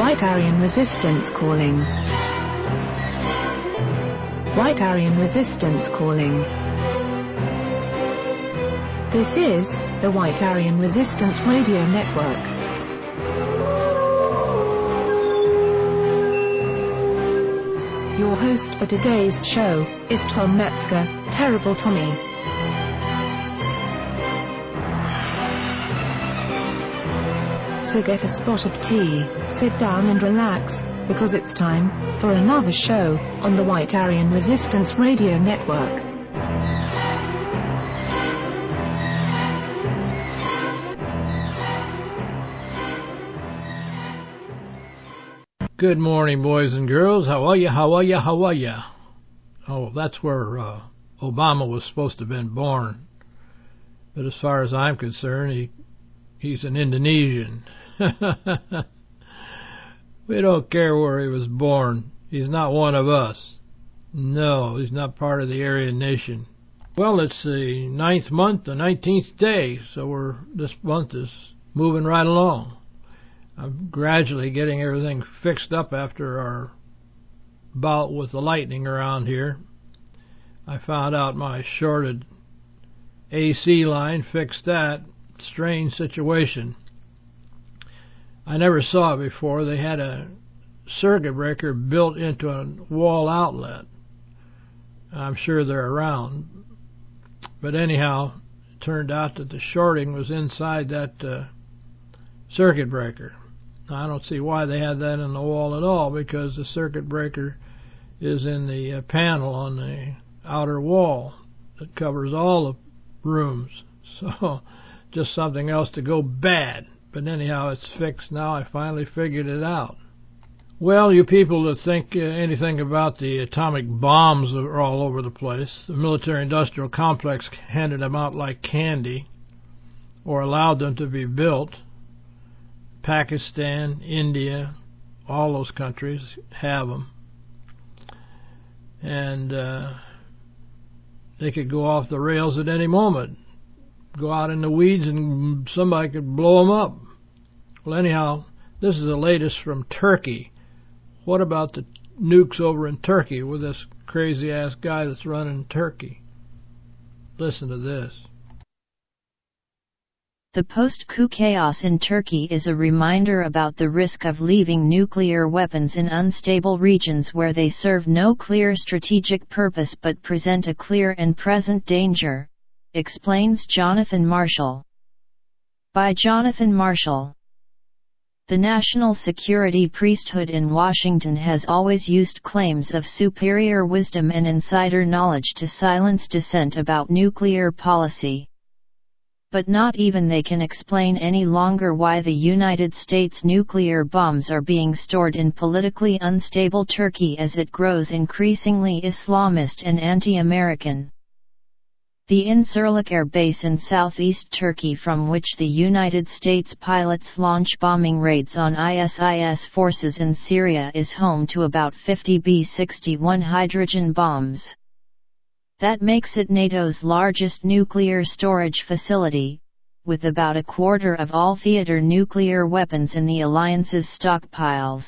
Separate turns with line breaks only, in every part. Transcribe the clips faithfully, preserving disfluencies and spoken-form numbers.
White Aryan Resistance calling. White Aryan Resistance calling. This is the White Aryan Resistance Radio Network. Your host for today's show is Tom Metzger, Terrible Tommy. So get a spot of tea, sit down and relax, because it's time for another show on the White Aryan Resistance Radio Network.
Good morning, boys and girls. How are ya? How are ya? How are ya? Oh, that's where uh, Obama was supposed to have been born. But as far as I'm concerned, he he's an Indonesian. We don't care where he was born. He's not one of us. No, he's not part of the Aryan nation. Well, it's the ninth month, the nineteenth day, so we're this month is moving right along. I'm gradually getting everything fixed up after our bout with the lightning around here. I found out my shorted A C line, fixed that. Strange situation. I never saw it before. They had a circuit breaker built into a wall outlet. I'm sure they're around. But anyhow, it turned out that the shorting was inside that uh, circuit breaker. I don't see why they had that in the wall at all, because the circuit breaker is in the uh, panel on the outer wall that covers all the rooms. So just something else to go bad. But anyhow, it's fixed now. I finally figured it out. Well, you people that think uh, anything about the atomic bombs that are all over the place, the military-industrial complex handed them out like candy, or allowed them to be built. Pakistan, India, all those countries have them. And uh, they could go off the rails at any moment. Go out in the weeds and somebody could blow them up. Well, anyhow, this is the latest from Turkey. What about the nukes over in Turkey with this crazy-ass guy that's running Turkey? Listen to this.
The post-coup chaos in Turkey is a reminder about the risk of leaving nuclear weapons in unstable regions where they serve no clear strategic purpose but present a clear and present danger, explains Jonathan Marshall. By Jonathan Marshall. The national security priesthood in Washington has always used claims of superior wisdom and insider knowledge to silence dissent about nuclear policy. But not even they can explain any longer why the United States nuclear bombs are being stored in politically unstable Turkey as it grows increasingly Islamist and anti-American. The Incirlik Air Base in southeast Turkey, from which the United States pilots launch bombing raids on ISIS forces in Syria, is home to about fifty B sixty-one hydrogen bombs. That makes it NATO's largest nuclear storage facility, with about a quarter of all theater nuclear weapons in the alliance's stockpiles.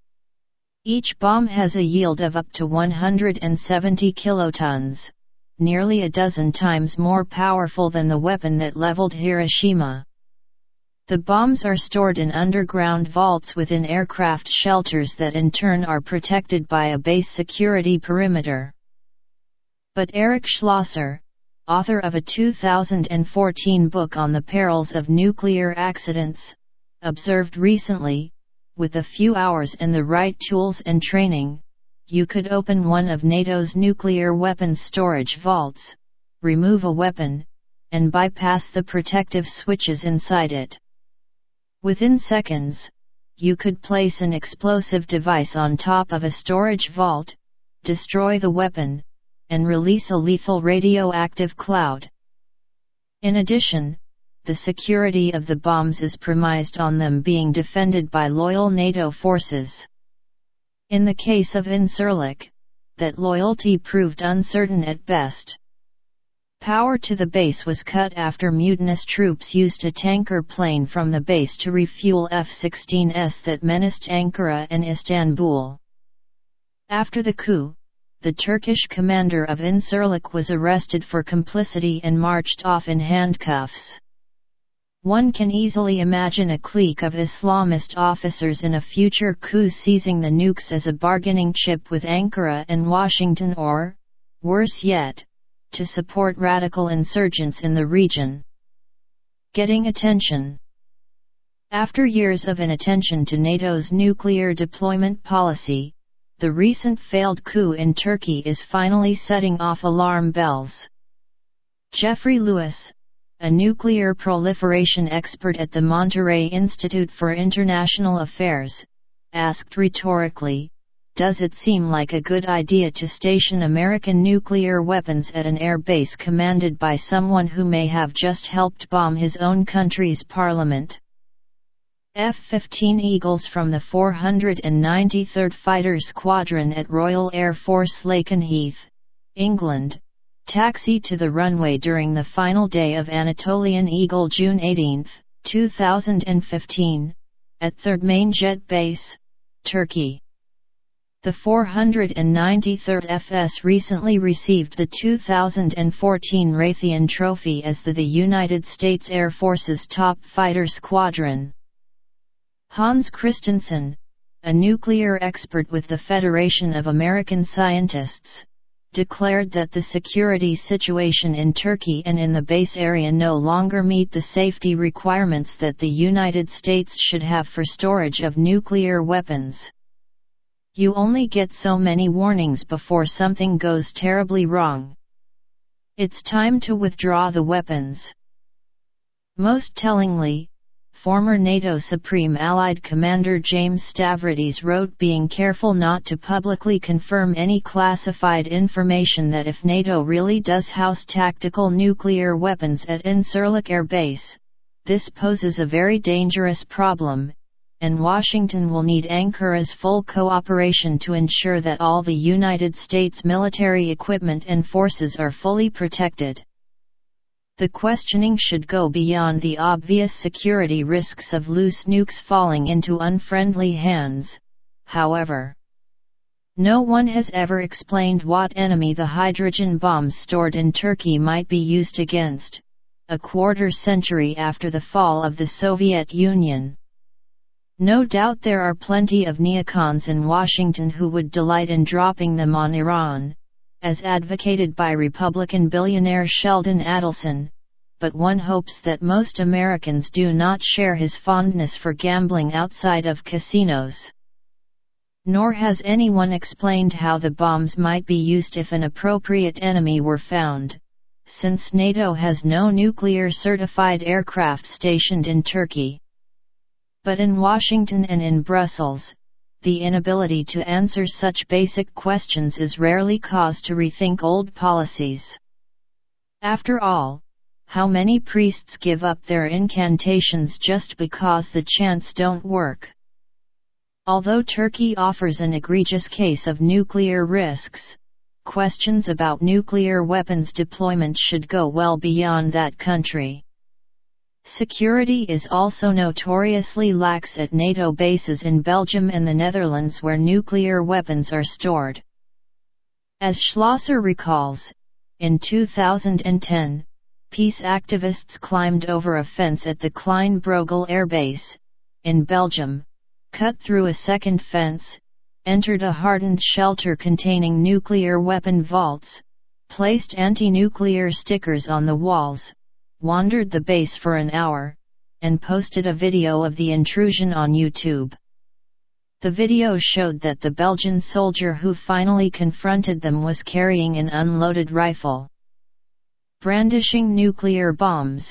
Each bomb has a yield of up to one hundred seventy kilotons, nearly a dozen times more powerful than the weapon that leveled Hiroshima. The bombs are stored in underground vaults within aircraft shelters that in turn are protected by a base security perimeter. But Eric Schlosser, author of a two thousand fourteen book on the perils of nuclear accidents, observed recently, with a few hours and the right tools and training, you could open one of NATO's nuclear weapons storage vaults, remove a weapon, and bypass the protective switches inside it. Within seconds, you could place an explosive device on top of a storage vault, destroy the weapon, and release a lethal radioactive cloud. In addition, the security of the bombs is premised on them being defended by loyal NATO forces. In the case of Incirlik, that loyalty proved uncertain at best. Power to the base was cut after mutinous troops used a tanker plane from the base to refuel F sixteens that menaced Ankara and Istanbul. After the coup, the Turkish commander of Incirlik was arrested for complicity and marched off in handcuffs. One can easily imagine a clique of Islamist officers in a future coup seizing the nukes as a bargaining chip with Ankara and Washington or, worse yet, to support radical insurgents in the region. Getting attention. After years of inattention to NATO's nuclear deployment policy, the recent failed coup in Turkey is finally setting off alarm bells. Jeffrey Lewis, a nuclear proliferation expert at the Monterrey Institute for International Affairs, asked rhetorically, "Does it seem like a good idea to station American nuclear weapons at an air base commanded by someone who may have just helped bomb his own country's parliament?" F fifteen Eagles from the four hundred ninety-third Fighter Squadron at Royal Air Force Lakenheath, England, taxied to the runway during the final day of Anatolian Eagle June eighteenth, two thousand fifteen, at Third Main Jet Base, Turkey. The four hundred ninety-third F S recently received the two thousand fourteen Raytheon Trophy as the, the United States Air Force's top fighter squadron. Hans Christensen, a nuclear expert with the Federation of American Scientists, declared that the security situation in Turkey and in the base area no longer meet the safety requirements that the United States should have for storage of nuclear weapons. You only get so many warnings before something goes terribly wrong. It's time to withdraw the weapons. Most tellingly, former NATO Supreme Allied Commander James Stavridis wrote being careful not to publicly confirm any classified information that if NATO really does house tactical nuclear weapons at Incirlik Air Base, this poses a very dangerous problem, and Washington will need Ankara's full cooperation to ensure that all the United States military equipment and forces are fully protected. The questioning should go beyond the obvious security risks of loose nukes falling into unfriendly hands, however. No one has ever explained what enemy the hydrogen bombs stored in Turkey might be used against, a quarter century after the fall of the Soviet Union. No doubt there are plenty of neocons in Washington who would delight in dropping them on Iran, as advocated by Republican billionaire Sheldon Adelson, but one hopes that most Americans do not share his fondness for gambling outside of casinos. Nor has anyone explained how the bombs might be used if an appropriate enemy were found, since NATO has no nuclear-certified aircraft stationed in Turkey. But in Washington and in Brussels, the inability to answer such basic questions is rarely cause to rethink old policies. After all, how many priests give up their incantations just because the chants don't work? Although Turkey offers an egregious case of nuclear risks, questions about nuclear weapons deployment should go well beyond that country. Security is also notoriously lax at NATO bases in Belgium and the Netherlands where nuclear weapons are stored. As Schlosser recalls, in two thousand ten, peace activists climbed over a fence at the Klein Brogel Air Base, in Belgium, cut through a second fence, entered a hardened shelter containing nuclear weapon vaults, placed anti-nuclear stickers on the walls, wandered the base for an hour, and posted a video of the intrusion on YouTube. The video showed that the Belgian soldier who finally confronted them was carrying an unloaded rifle, brandishing nuclear bombs.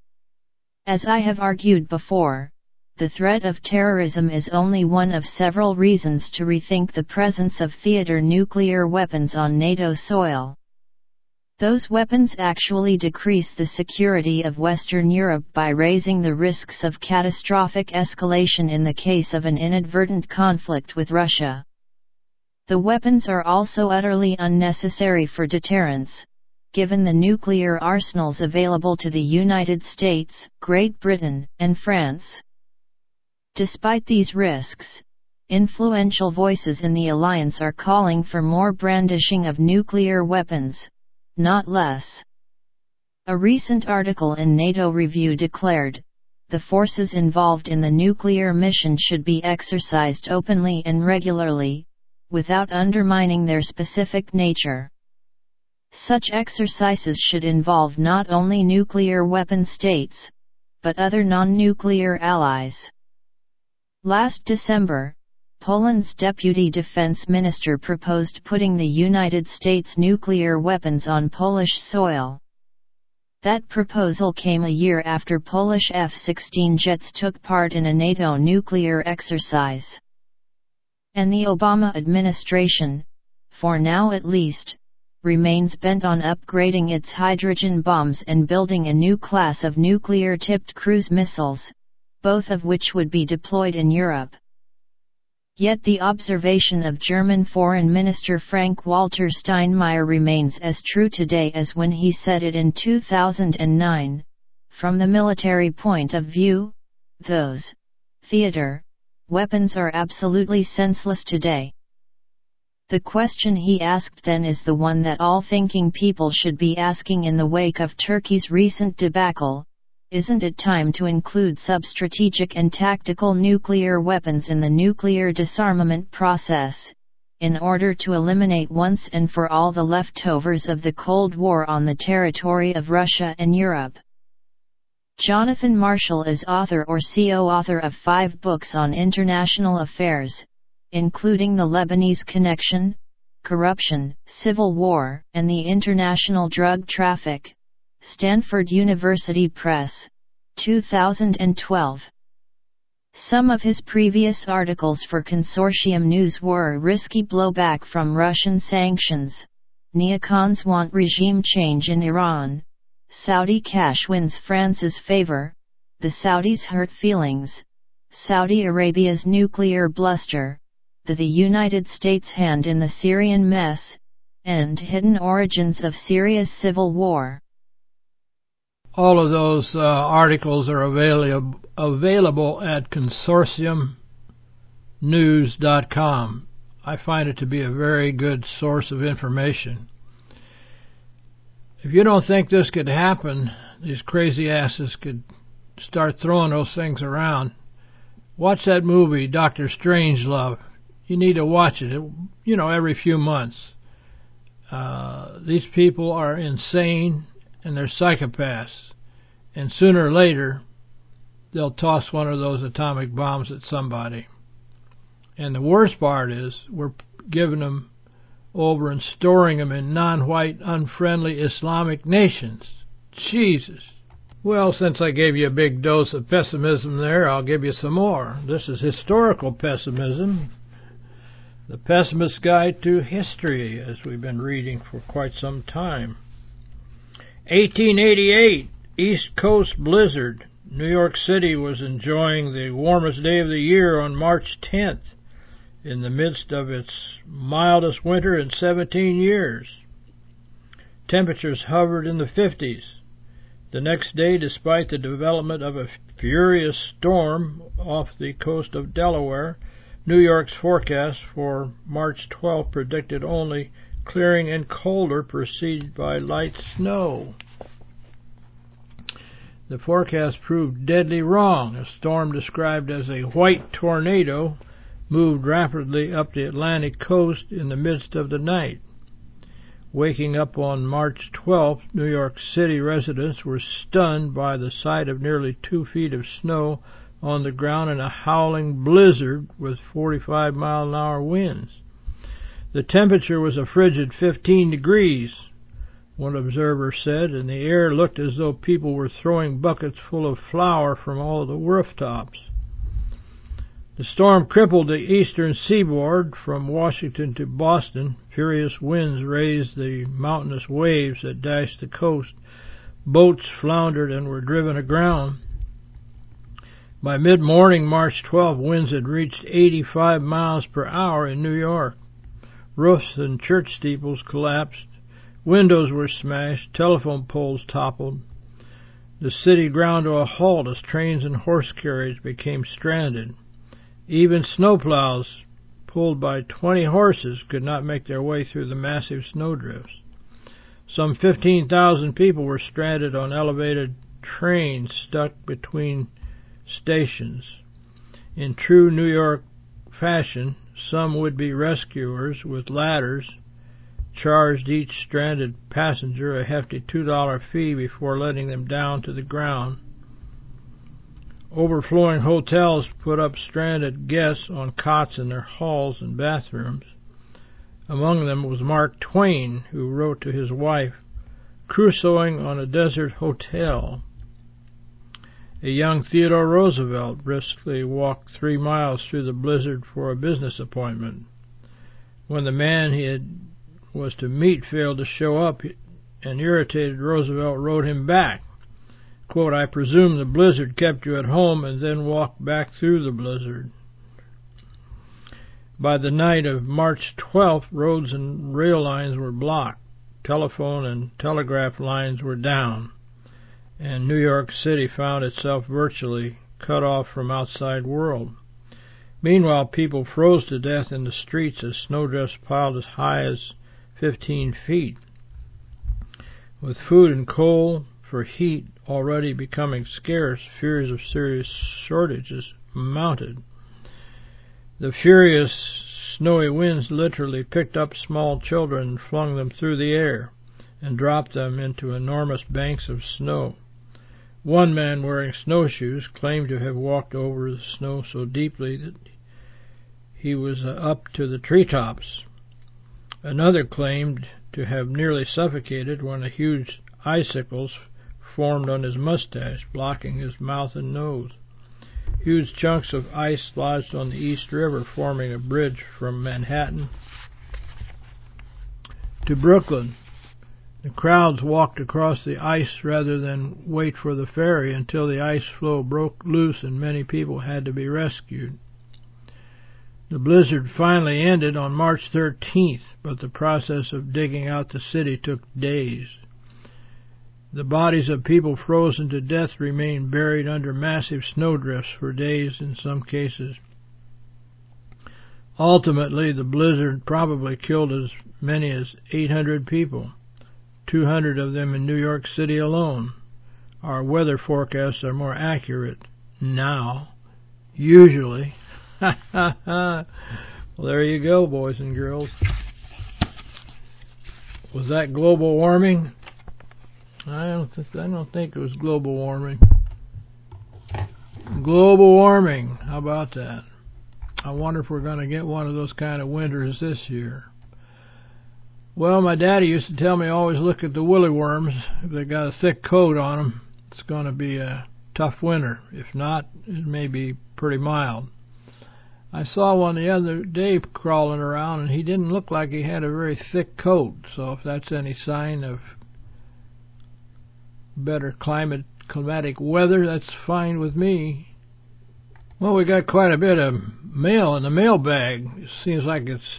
As I have argued before, the threat of terrorism is only one of several reasons to rethink the presence of theater nuclear weapons on NATO soil. Those weapons actually decrease the security of Western Europe by raising the risks of catastrophic escalation in the case of an inadvertent conflict with Russia. The weapons are also utterly unnecessary for deterrence, given the nuclear arsenals available to the United States, Great Britain, and France. Despite these risks, influential voices in the alliance are calling for more brandishing of nuclear weapons, not less. A recent article in NATO Review declared, the forces involved in the nuclear mission should be exercised openly and regularly, without undermining their specific nature. Such exercises should involve not only nuclear weapon states, but other non-nuclear allies. Last December, Poland's Deputy Defense Minister proposed putting the United States nuclear weapons on Polish soil. That proposal came a year after Polish F sixteen jets took part in a NATO nuclear exercise. And the Obama administration, for now at least, remains bent on upgrading its hydrogen bombs and building a new class of nuclear-tipped cruise missiles, both of which would be deployed in Europe. Yet the observation of German Foreign Minister Frank-Walter Steinmeier remains as true today as when he said it in two thousand nine. From the military point of view, those theater weapons are absolutely senseless today. The question he asked then is the one that all thinking people should be asking in the wake of Turkey's recent debacle. Isn't it time to include sub-strategic and tactical nuclear weapons in the nuclear disarmament process, in order to eliminate once and for all the leftovers of the Cold War on the territory of Russia and Europe? Jonathan Marshall is author or co-author of five books on international affairs, including The Lebanese Connection, Corruption, Civil War, and the International Drug Traffic. Stanford University Press, two thousand twelve. Some of his previous articles for Consortium News were Risky Blowback from Russian Sanctions, Neocons Want Regime Change in Iran, Saudi Cash Wins France's Favor, The Saudis Hurt Feelings, Saudi Arabia's Nuclear Bluster, The, the United States Hand in the Syrian Mess, and Hidden Origins of Syria's Civil War.
All of those uh, articles are available available at consortium news dot com. I find it to be a very good source of information. If you don't think this could happen, these crazy asses could start throwing those things around, watch that movie, Doctor Strangelove. You need to watch it, you know, every few months. Uh, these people are insane and they're psychopaths. And sooner or later, they'll toss one of those atomic bombs at somebody. And the worst part is, we're giving them over and storing them in non-white, unfriendly Islamic nations. Jesus. Well, since I gave you a big dose of pessimism there, I'll give you some more. This is historical pessimism. The Pessimist's Guide to History, as we've been reading for quite some time. eighteen eighty-eight, East Coast blizzard. New York City was enjoying the warmest day of the year on March tenth, in the midst of its mildest winter in seventeen years. Temperatures hovered in the fifties. The next day, despite the development of a furious storm off the coast of Delaware, New York's forecast for March twelfth predicted only clearing and colder, preceded by light snow. The forecast proved deadly wrong. A storm described as a white tornado moved rapidly up the Atlantic coast in the midst of the night. Waking up on March twelfth, New York City residents were stunned by the sight of nearly two feet of snow on the ground and a howling blizzard with forty-five mile an hour winds. The temperature was a frigid fifteen degrees, one observer said, and the air looked as though people were throwing buckets full of flour from all the rooftops. The storm crippled the eastern seaboard from Washington to Boston. Furious winds raised the mountainous waves that dashed the coast. Boats floundered and were driven aground. By mid-morning, March twelfth, winds had reached eighty-five miles per hour in New York. Roofs and church steeples collapsed. Windows were smashed, telephone poles toppled. The city ground to a halt as trains and horse carriage became stranded. Even snowplows, pulled by twenty horses, could not make their way through the massive snowdrifts. Some fifteen thousand people were stranded on elevated trains stuck between stations. In true New York fashion, some would-be rescuers with ladders charged each stranded passenger a hefty two dollar fee before letting them down to the ground. Overflowing hotels put up stranded guests on cots in their halls and bathrooms. Among them was Mark Twain, who wrote to his wife, "Crusoeing on a desert hotel." A young Theodore Roosevelt briskly walked three miles through the blizzard for a business appointment. When the man he had was to meet failed to show up, and irritated, Roosevelt wrote him back, quote, "I presume the blizzard kept you at home and then walked back through the blizzard." By the night of March twelfth, roads and rail lines were blocked, telephone and telegraph lines were down, and New York City found itself virtually cut off from outside world. Meanwhile, people froze to death in the streets as snowdrifts piled as high as fifteen feet. With food and coal for heat already becoming scarce, fears of serious shortages mounted. The furious snowy winds literally picked up small children and flung them through the air and dropped them into enormous banks of snow. One man wearing snowshoes claimed to have walked over the snow so deeply that he was uh, up to the treetops. Another claimed to have nearly suffocated when a huge icicles formed on his mustache, blocking his mouth and nose. Huge chunks of ice lodged on the East River, forming a bridge from Manhattan to Brooklyn. The crowds walked across the ice rather than wait for the ferry until the ice floe broke loose and many people had to be rescued. The blizzard finally ended on March thirteenth, but the process of digging out the city took days. The bodies of people frozen to death remained buried under massive snowdrifts for days in some cases. Ultimately, the blizzard probably killed as many as eight hundred people, two hundred of them in New York City alone. Our weather forecasts are more accurate now, usually. Ha ha ha. Well, there you go, boys and girls. Was that global warming? I don't th- I don't think it was global warming. Global warming. How about that? I wonder if we're going to get one of those kind of winters this year. Well, my daddy used to tell me always look at the woolly worms. If they got a thick coat on them, it's going to be a tough winter. If not, it may be pretty mild. I saw one the other day crawling around, and he didn't look like he had a very thick coat. So if that's any sign of better climate, climatic weather, that's fine with me. Well, we got quite a bit of mail in the mailbag. It seems like it's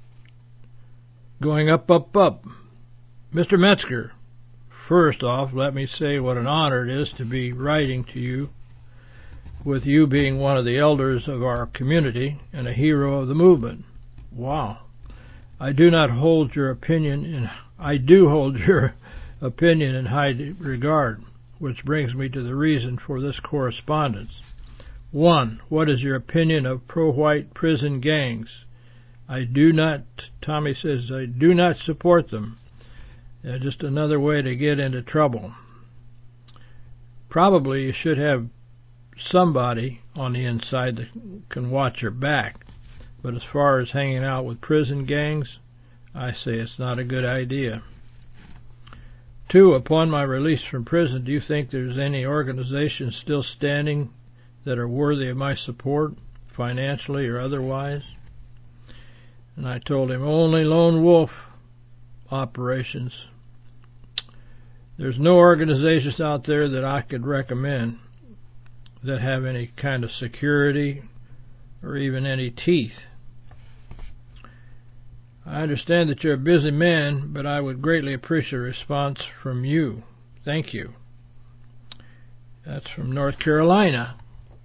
going up, up, up. Mister Metzger, first off, let me say what an honor it is to be writing to you, with you being one of the elders of our community and a hero of the movement. Wow. I do not hold your opinion in, I do hold your opinion in high regard, which brings me to the reason for this correspondence. One, what is your opinion of pro-white prison gangs? I do not, Tommy says, I do not support them. They're just another way to get into trouble. Probably you should have somebody on the inside that can watch your back. But as far as hanging out with prison gangs, I say it's not a good idea. Two, upon my release from prison, do you think there's any organizations still standing that are worthy of my support, financially or otherwise? And I told him, only lone wolf operations. There's no organizations out there that I could recommend that have any kind of security or even any teeth. I understand that you're a busy man, but I would greatly appreciate a response from you. Thank you. That's from North Carolina.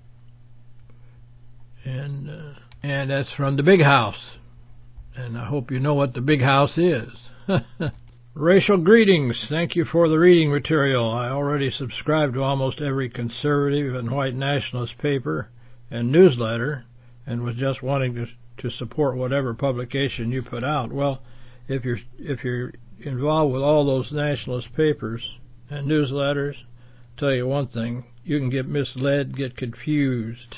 And uh, and that's from the Big House. And I hope you know what the Big House is. Racial greetings. Thank you for the reading material. I already subscribe to almost every conservative and white nationalist paper and newsletter, and was just wanting to to support whatever publication you put out. Well, if you're if you're involved with all those nationalist papers and newsletters, I'll tell you one thing: you can get misled, get confused.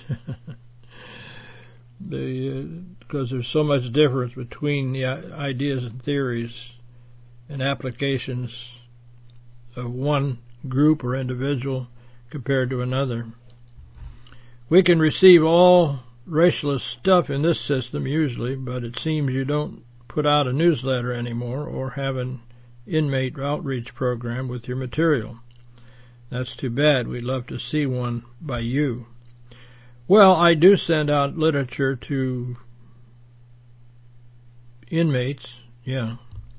the because there's so much difference between the ideas and theories and applications of one group or individual compared to another. We can receive all racialist stuff in this system usually, but it seems you don't put out a newsletter anymore or have an inmate outreach program with your material. That's too bad. We'd love to see one by you. Well, I do send out literature to inmates, yeah.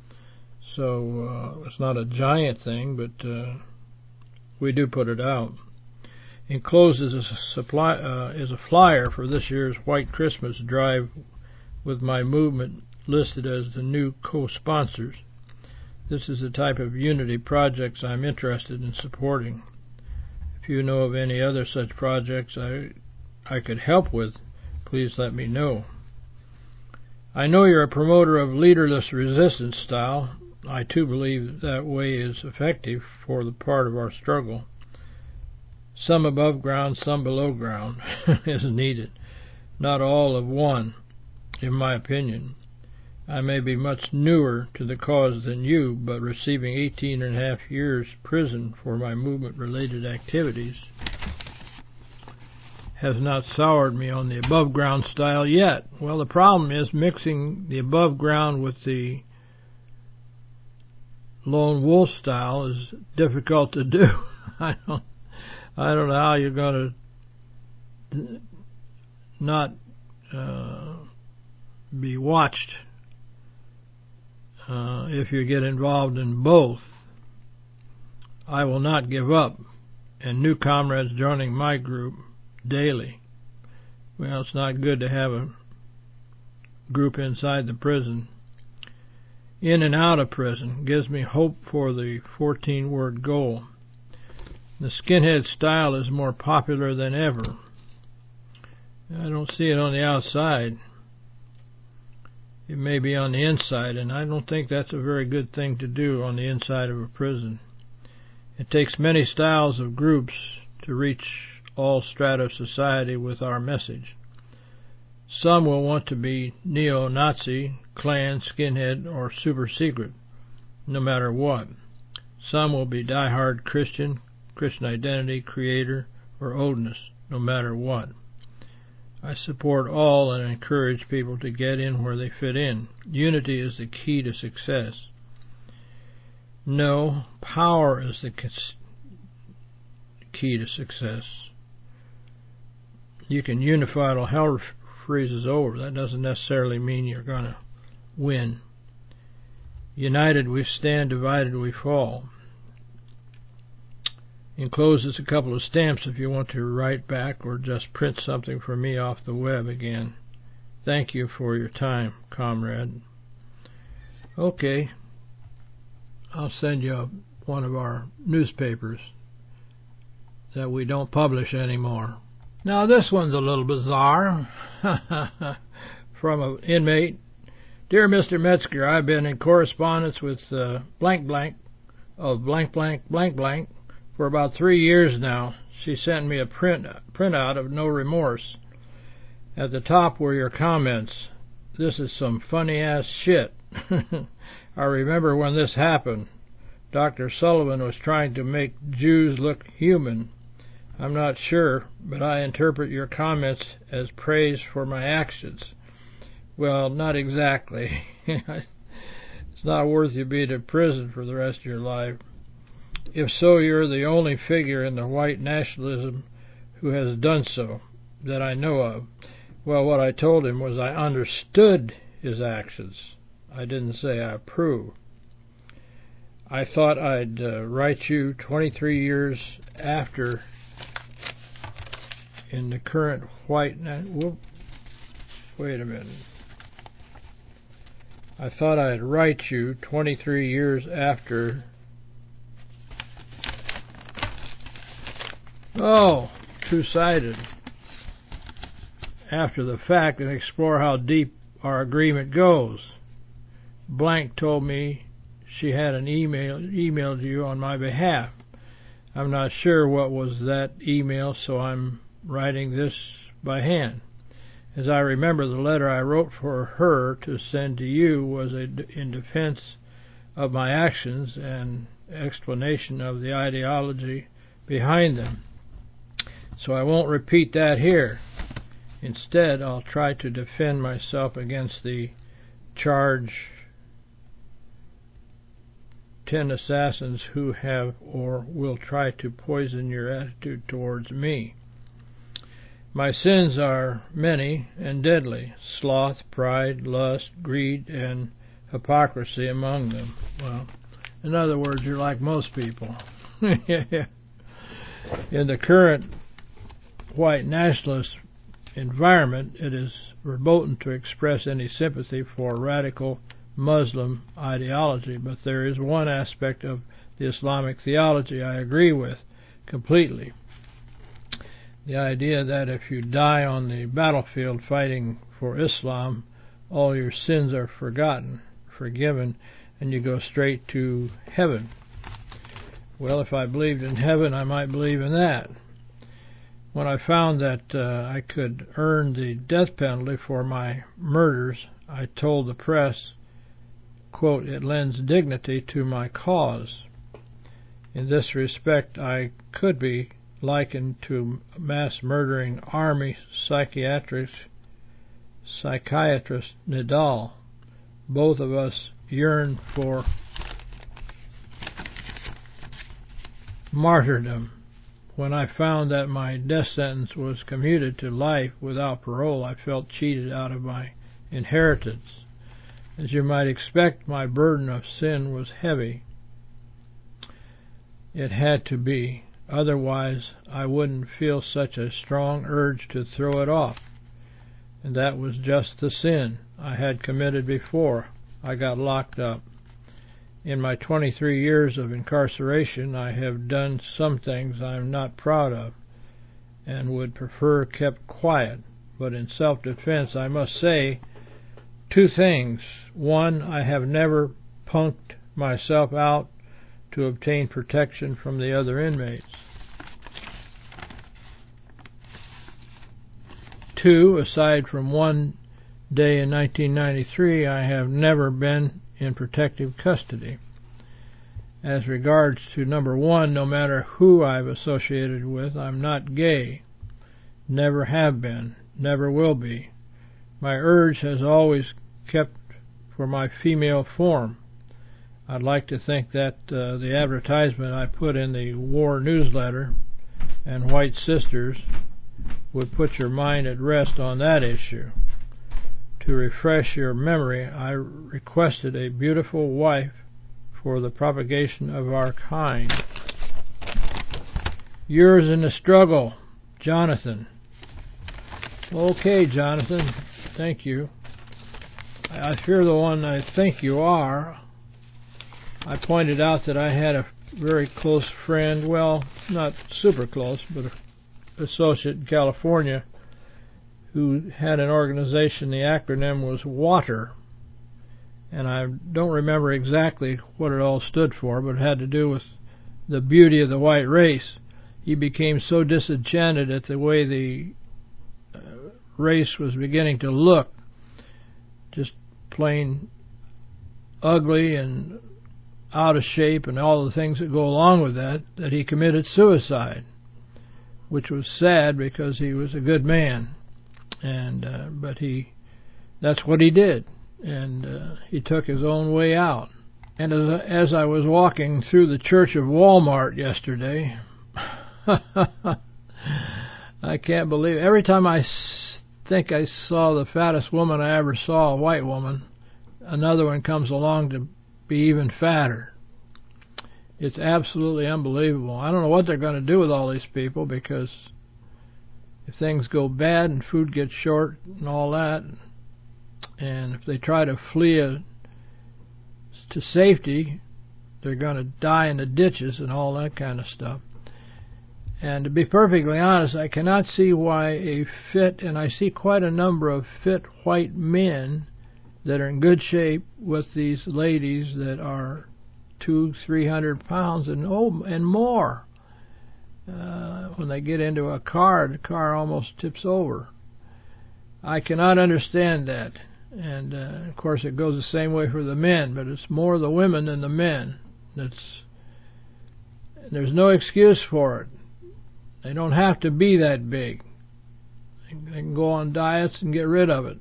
So uh, it's not a giant thing, but uh, we do put it out. Enclosed is a supply uh, is a flyer for this year's White Christmas drive, with my movement listed as the new co-sponsors. This is the type of unity projects I'm interested in supporting. If you know of any other such projects I I could help with, please let me know. I know you're a promoter of leaderless resistance style. I too believe that way is effective for the part of our struggle. Some above ground, some below ground is needed. Not all of one, in my opinion. I may be much newer to the cause than you, but receiving eighteen and a half years prison for my movement-related activities has not soured me on the above-ground style yet. Well, the problem is mixing the above-ground with the lone wolf style is difficult to do. I don't, I don't know how you're going to not uh, be watched uh, if you get involved in both. I will not give up, and new comrades joining my group daily. Well, it's not good to have a group inside the prison. In and out of prison gives me hope for the fourteen-word goal. The skinhead style is more popular than ever. I don't see it on the outside. It may be on the inside, and I don't think that's a very good thing to do on the inside of a prison. It takes many styles of groups to reach all strata of society with our message. Some will want to be neo-Nazi, Klan, skinhead, or super secret, no matter what. Some will be die-hard Christian, Christian identity, creator, or oldness, no matter what. I support all and encourage people to get in where they fit in. Unity is the key to success. No, power is the key to success. You can unify till hell freezes over. That doesn't necessarily mean you're going to win. United we stand, divided we fall. Enclosed is a couple of stamps if you want to write back or just print something for me off the web again. Thank you for your time, comrade. Okay. I'll send you one of our newspapers that we don't publish anymore. Now this one's a little bizarre. From an inmate. Dear Mister Metzger, I've been in correspondence with uh, blank blank of blank blank blank blank for about three years now. She sent me a print printout of No Remorse. At the top were your comments. This is some funny ass shit. I remember when this happened. Doctor Sullivan was trying to make Jews look human. I'm not sure, but I interpret your comments as praise for my actions. Well, not exactly. It's not worth you being in prison for the rest of your life. If so, you're the only figure in the white nationalism who has done so, that I know of. Well, what I told him was I understood his actions. I didn't say I approve. I thought I'd uh, write you twenty-three years after in the current white... Whoop, wait a minute. I thought I'd write you twenty-three years after... Oh, two-sided. After the fact, and explore how deep our agreement goes. Blank told me she had an email emailed you on my behalf. I'm not sure what was that email, so I'm writing this by hand. As I remember, the letter I wrote for her to send to you was a, in defense of my actions and explanation of the ideology behind them. So I won't repeat that here. Instead, I'll try to defend myself against the charge ten assassins who have or will try to poison your attitude towards me. My sins are many and deadly: sloth, pride, lust, greed, and hypocrisy among them. Well, in other words, you're like most people. In the current white nationalist environment, it is verboten to express any sympathy for radical Muslim ideology, but there is one aspect of the Islamic theology I agree with completely. The idea that if you die on the battlefield fighting for Islam, all your sins are forgotten, forgiven, and you go straight to heaven. Well, if I believed in heaven, I might believe in that. When I found that uh, I could earn the death penalty for my murders, I told the press, quote, it lends dignity to my cause. In this respect, I could be likened to mass murdering army psychiatrist, psychiatrist Nadal. Both of us yearn for martyrdom. When I found that my death sentence was commuted to life without parole, I felt cheated out of my inheritance. As you might expect, my burden of sin was heavy. It had to be, otherwise I wouldn't feel such a strong urge to throw it off. And that was just the sin I had committed before I got locked up. In my twenty-three years of incarceration, I have done some things I am not proud of and would prefer kept quiet, but in self-defense I must say two things. One, I have never punked myself out to obtain protection from the other inmates. Two, aside from one day in nineteen ninety-three, I have never been in protective custody. As regards to number one, no matter who I've associated with, I'm not gay. Never have been. Never will be. My urge has always kept for my female form. I'd like to think that uh, the advertisement I put in the war newsletter and White Sisters would put your mind at rest on that issue. To refresh your memory, I requested a beautiful wife for the propagation of our kind. Yours in the struggle, Jonathan. Okay, Jonathan, thank you. I fear the one I think you are. I pointed out that I had a very close friend, well, not super close, but an associate in California, who had an organization. The acronym was WATER, and I don't remember exactly what it all stood for, but it had to do with the beauty of the white race. He became so disenchanted at the way the uh, race was beginning to look, just plain ugly and out of shape and all the things that go along with that, that he committed suicide, which was sad because he was a good man. And uh, but he that's what he did, and uh, he took his own way out. And as, as I was walking through the church of Walmart yesterday, I can't believe it. Every time I s- think I saw the fattest woman I ever saw, a white woman, another one comes along to be even fatter. It's absolutely unbelievable. I don't know what they're going to do with all these people, because if things go bad and food gets short and all that, and if they try to flee a, to safety, they're going to die in the ditches and all that kind of stuff. And to be perfectly honest, I cannot see why a fit, and I see quite a number of fit white men that are in good shape with these ladies that are two, three hundred pounds and oh, and more. Uh, when they get into a car, the car almost tips over. I cannot understand that. And uh, of course, it goes the same way for the men, but it's more the women than the men. That's there's no excuse for it. They don't have to be that big. They can go on diets and get rid of it.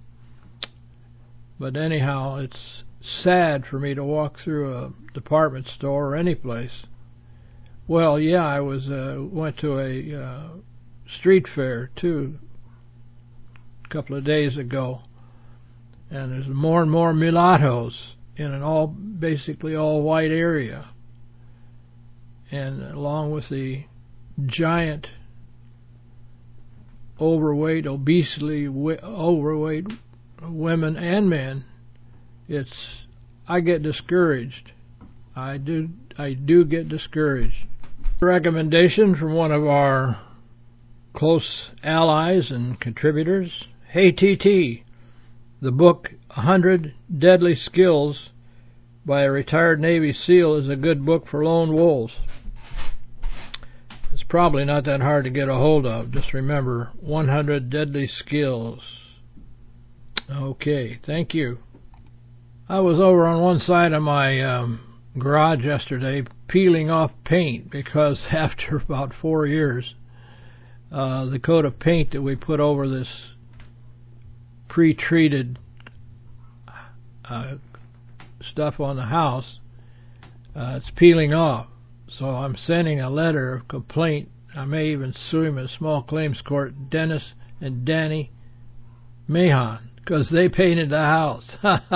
But anyhow, it's sad for me to walk through a department store or any place. Well, yeah, I was uh, went to a uh, street fair too a couple of days ago, and there's more and more mulattoes in an all basically all white area, and along with the giant overweight, obesely overweight women and men, it's I get discouraged. I do I do get discouraged. Recommendation from one of our close allies and contributors. Hey T T, the book one hundred Deadly Skills by a retired Navy SEAL is a good book for lone wolves. It's probably not that hard to get a hold of. Just remember, one hundred Deadly Skills. Okay, thank you. I was over on one side of my um, garage yesterday peeling off paint, because after about four years, uh, the coat of paint that we put over this pre-treated uh, stuff on the house, uh, it's peeling off. So I'm sending a letter of complaint. I may even sue him in a small claims court, Dennis and Danny Mahon, because they painted the house.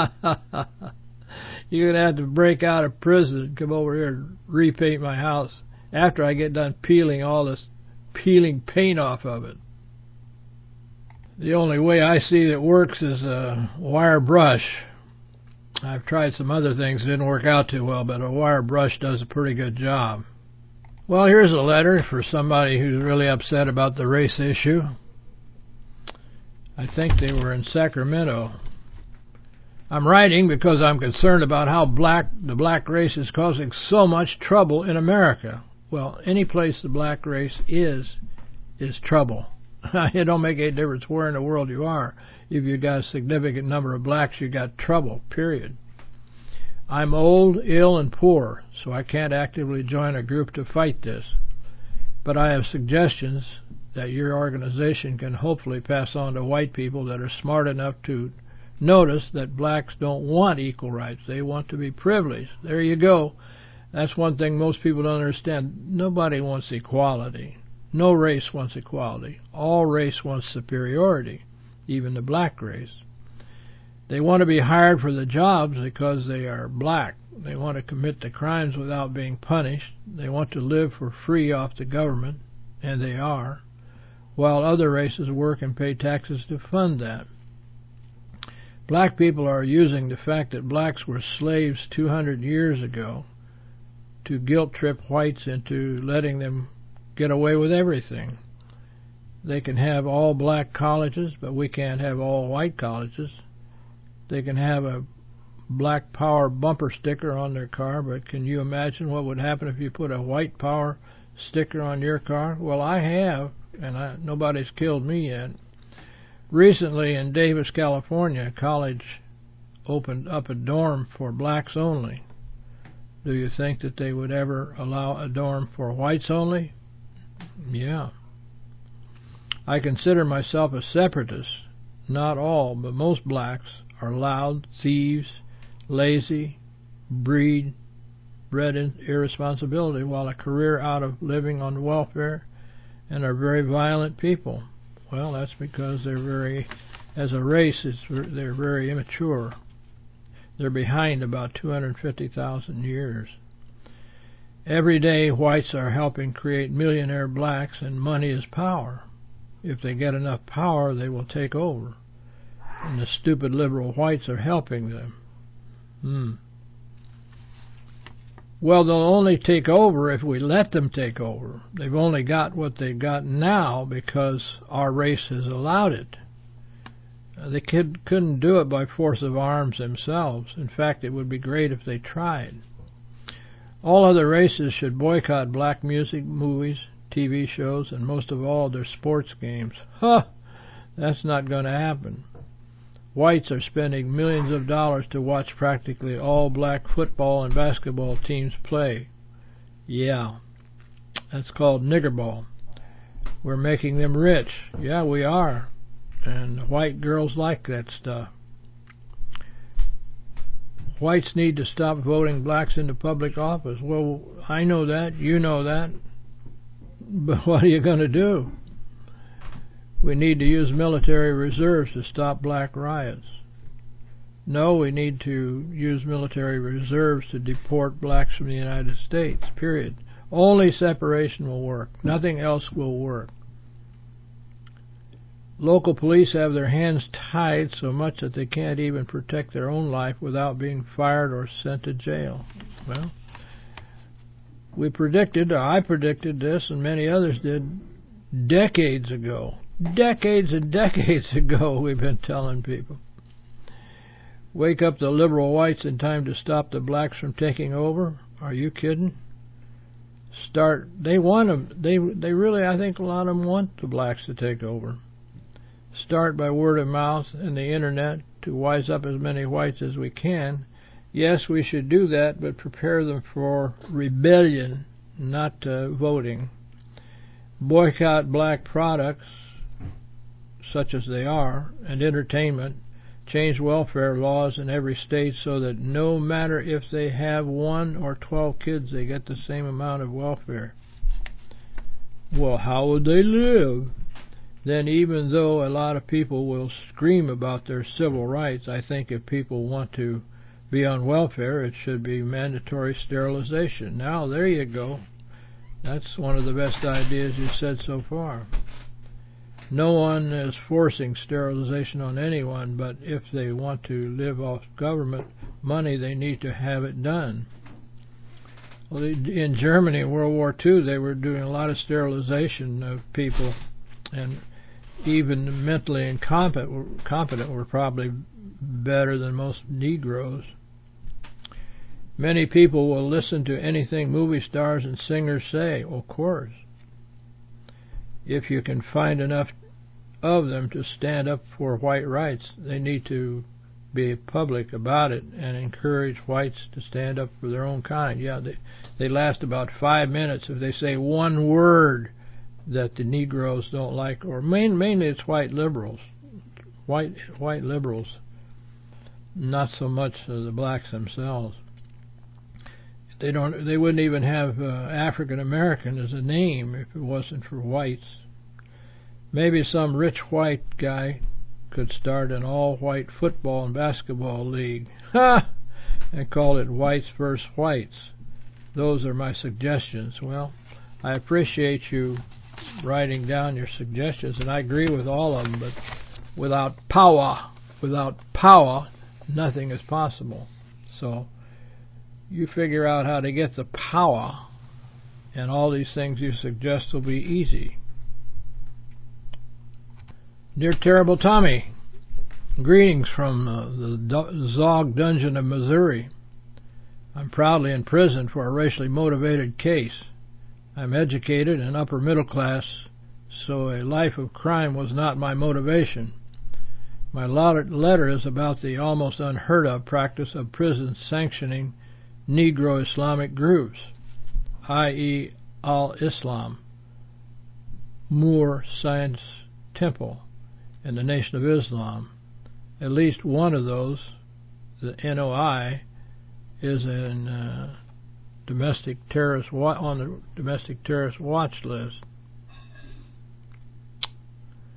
You're going to have to break out of prison and come over here and repaint my house after I get done peeling all this peeling paint off of it. The only way I see that works is a wire brush. I've tried some other things that didn't work out too well, but a wire brush does a pretty good job. Well, here's a letter for somebody who's really upset about the race issue. I think they were in Sacramento. I'm writing because I'm concerned about how black the black race is causing so much trouble in America. Well, any place the black race is, is trouble. It don't make any difference where in the world you are. If you've got a significant number of blacks, you've got trouble, period. I'm old, ill, and poor, so I can't actively join a group to fight this. But I have suggestions that your organization can hopefully pass on to white people that are smart enough to notice that blacks don't want equal rights. They want to be privileged. There you go. That's one thing most people don't understand. Nobody wants equality. No race wants equality. All race wants superiority, even the black race. They want to be hired for the jobs because they are black. They want to commit the crimes without being punished. They want to live for free off the government, and they are, while other races work and pay taxes to fund that. Black people are using the fact that blacks were slaves two hundred years ago to guilt-trip whites into letting them get away with everything. They can have all black colleges, but we can't have all white colleges. They can have a black power bumper sticker on their car, but can you imagine what would happen if you put a white power sticker on your car? Well, I have, and I, nobody's killed me yet. Recently in Davis, California, a college opened up a dorm for blacks only. Do you think that they would ever allow a dorm for whites only? Yeah. I consider myself a separatist. Not all, but most blacks are loud, thieves, lazy, breed, bred in irresponsibility, while a career out of living on welfare, and are very violent people. Well, that's because they're very, as a race, it's, they're very immature. They're behind about two hundred fifty thousand years. Every day, whites are helping create millionaire blacks, and money is power. If they get enough power, they will take over. And the stupid liberal whites are helping them. Hmm. Well, they'll only take over if we let them take over. They've only got what they've got now because our race has allowed it. They could, couldn't do it by force of arms themselves. In fact, it would be great if they tried. All other races should boycott black music, movies, T V shows, and most of all their sports games. Huh! That's not going to happen. Whites are spending millions of dollars to watch practically all black football and basketball teams play. Yeah, that's called nigger ball. We're making them rich. Yeah, we are. And white girls like that stuff. Whites need to stop voting blacks into public office. Well, I know that. You know that. But what are you going to do? We need to use military reserves to stop black riots. No, we need to use military reserves to deport blacks from the United States, period. Only separation will work. Nothing else will work. Local police have their hands tied so much that they can't even protect their own life without being fired or sent to jail. Well, we predicted, or I predicted this, and many others did, decades ago. Decades and decades ago, we've been telling people. Wake up the liberal whites in time to stop the blacks from taking over? Are you kidding? Start. They want them. They they really, I think, a lot of them want the blacks to take over. Start by word of mouth and the internet to wise up as many whites as we can. Yes, we should do that, but prepare them for rebellion, not uh, voting. Boycott black products, such as they are, and entertainment. Change welfare laws in every state so that no matter if they have one or twelve kids, they get the same amount of welfare. Well, how would they live? Then even though a lot of people will scream about their civil rights, I think if people want to be on welfare, it should be mandatory sterilization. Now, there you go. That's one of the best ideas you said so far. No one is forcing sterilization on anyone, but if they want to live off government money, they need to have it done. Well, in Germany, in World War Two, they were doing a lot of sterilization of people, and even mentally incompetent competent were probably better than most Negroes. Many people will listen to anything movie stars and singers say, of course. If you can find enough of them to stand up for white rights, they need to be public about it and encourage whites to stand up for their own kind. Yeah, they, they last about five minutes if they say one word that the Negroes don't like, or main, mainly it's white liberals. White white liberals, not so much uh, the blacks themselves. They don't. They wouldn't even have uh, African American as a name if it wasn't for whites. Maybe some rich white guy could start an all-white football and basketball league, ha, and call it Whites versus Whites. Those are my suggestions. Well, I appreciate you writing down your suggestions, and I agree with all of them. But without power, without power, nothing is possible. So you figure out how to get the power, and all these things you suggest will be easy. Dear Terrible Tommy, greetings from uh, the Zog Dungeon of Missouri. I'm proudly in prison for a racially motivated case. I'm educated and upper middle class, so a life of crime was not my motivation. My letter is about the almost unheard of practice of prisons sanctioning Negro Islamic groups, that is Al-Islam, Moor Science Temple, and the Nation of Islam. At least one of those, the N O I, is in uh, domestic terrorist wa- on the domestic terrorist watch list.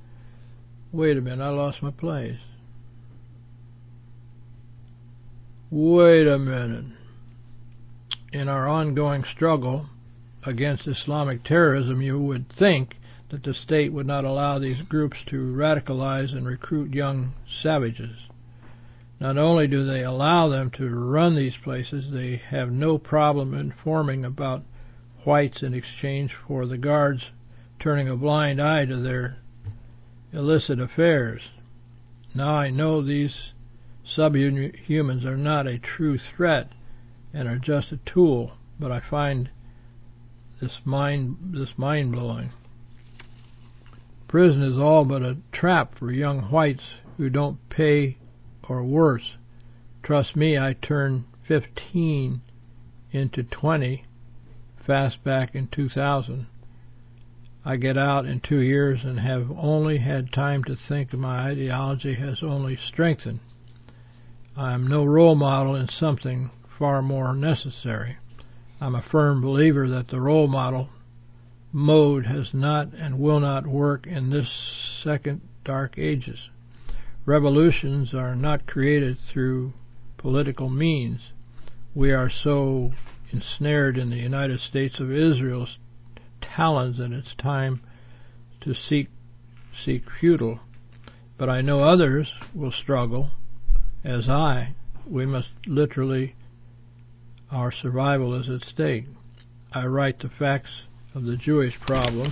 Wait a minute, I lost my place. Wait a minute. In our ongoing struggle against Islamic terrorism, you would think that the state would not allow these groups to radicalize and recruit young savages. Not only do they allow them to run these places, they have no problem informing about whites in exchange for the guards turning a blind eye to their illicit affairs. Now I know these subhumans are not a true threat and are just a tool, but I find this mind this mind-blowing. Prison is all but a trap for young whites who don't pay or worse. Trust me, I turned fifteen into twenty fast back in two thousand. I get out in two years and have only had time to think my ideology has only strengthened. I am no role model in something far more necessary. I'm a firm believer that the role model mode has not and will not work in this second dark ages. Revolutions are not created through political means. We are so ensnared in the United States of Israel's talons that it's time to seek seek futile. But I know others will struggle, as I. We must literally, our survival is at stake. I write the facts of the Jewish problem.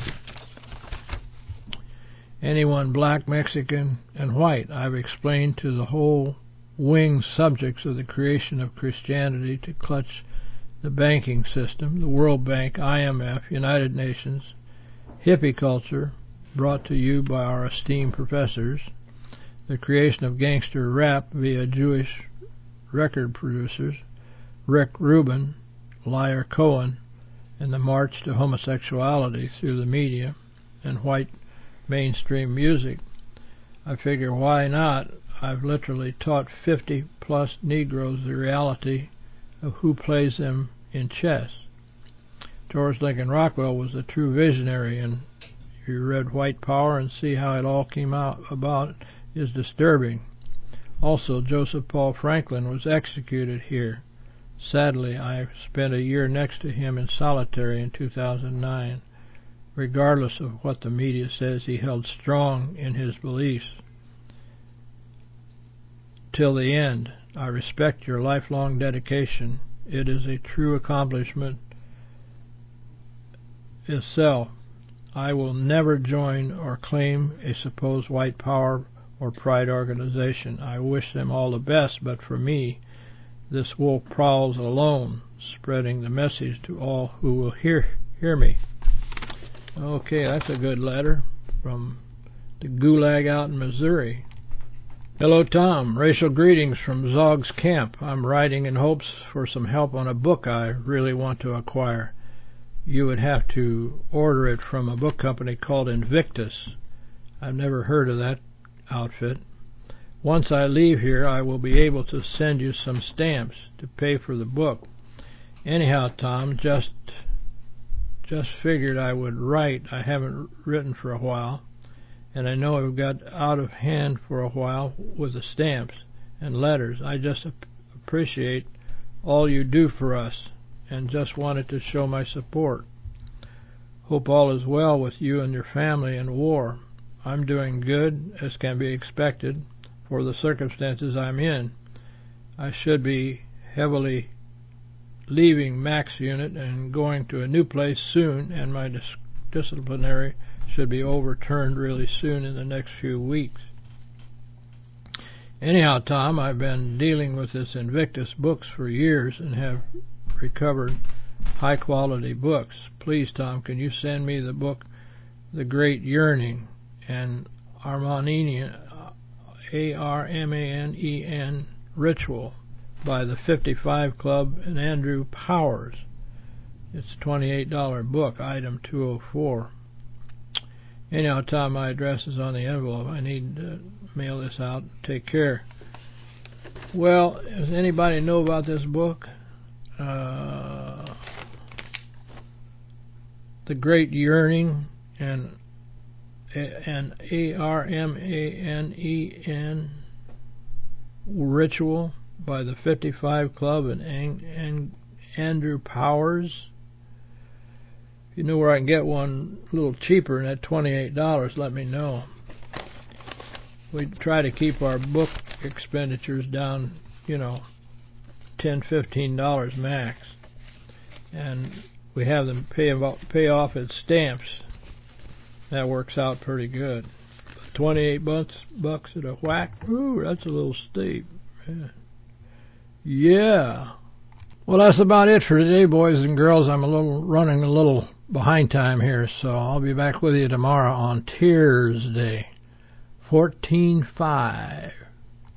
Anyone black, Mexican, and white. I've explained to the whole wing subjects of the creation of Christianity to clutch the banking system, the World Bank, I M F, United Nations, hippie culture, brought to you by our esteemed professors, the creation of gangster rap via Jewish record producers, Rick Rubin, Liar Cohen, and the march to homosexuality through the media and white mainstream music. I figure, why not? I've literally taught fifty plus Negroes the reality of who plays them in chess. George Lincoln Rockwell was a true visionary, and you read White Power and see how it all came out about is disturbing. Also, Joseph Paul Franklin was executed here. Sadly, I spent a year next to him in solitary in two thousand nine. Regardless of what the media says, he held strong in his beliefs till the end. I respect your lifelong dedication. It is a true accomplishment itself. I will never join or claim a supposed white power or pride organization. I wish them all the best, but for me, this wolf prowls alone, spreading the message to all who will hear hear me. Okay, that's a good letter from the gulag out in Missouri. Hello, Tom. Racial greetings from Zog's camp. I'm writing in hopes for some help on a book I really want to acquire. You would have to order it from a book company called Invictus. I've never heard of that outfit. Once I leave here, I will be able to send you some stamps to pay for the book. Anyhow, Tom, just just figured I would write. I haven't written for a while, and I know I've got out of hand for a while with the stamps and letters. I just ap- appreciate all you do for us, and just wanted to show my support. Hope all is well with you and your family in war. I'm doing good, as can be expected, for the circumstances I'm in. I should be heavily leaving Max unit and going to a new place soon, and my dis- disciplinary should be overturned really soon in the next few weeks. Anyhow, Tom, I've been dealing with this Invictus books for years and have recovered high-quality books. Please, Tom, can you send me the book The Great Yearning and Armenian, A R M A N E N, Ritual by the fifty-five Club and Andrew Powers. It's a twenty-eight dollars book, item two oh four. Anyhow, Tom, my address is on the envelope. I need to mail this out. Take care. Well, does anybody know about this book? Uh, The Great Yearning and an A R M A N E N Ritual by the fifty-five Club and Ang- Ang- Andrew Powers. If you know where I can get one a little cheaper than that twenty-eight dollars, let me know. We try to keep our book expenditures down, you know, ten dollars, fifteen dollars max. And we have them pay, about, pay off at stamps. That works out pretty good. twenty-eight bucks, bucks at a whack. Ooh, that's a little steep. Yeah. yeah. Well, that's about it for today, boys and girls. I'm a little running a little behind time here, so I'll be back with you tomorrow on Tears Day, fourteen five.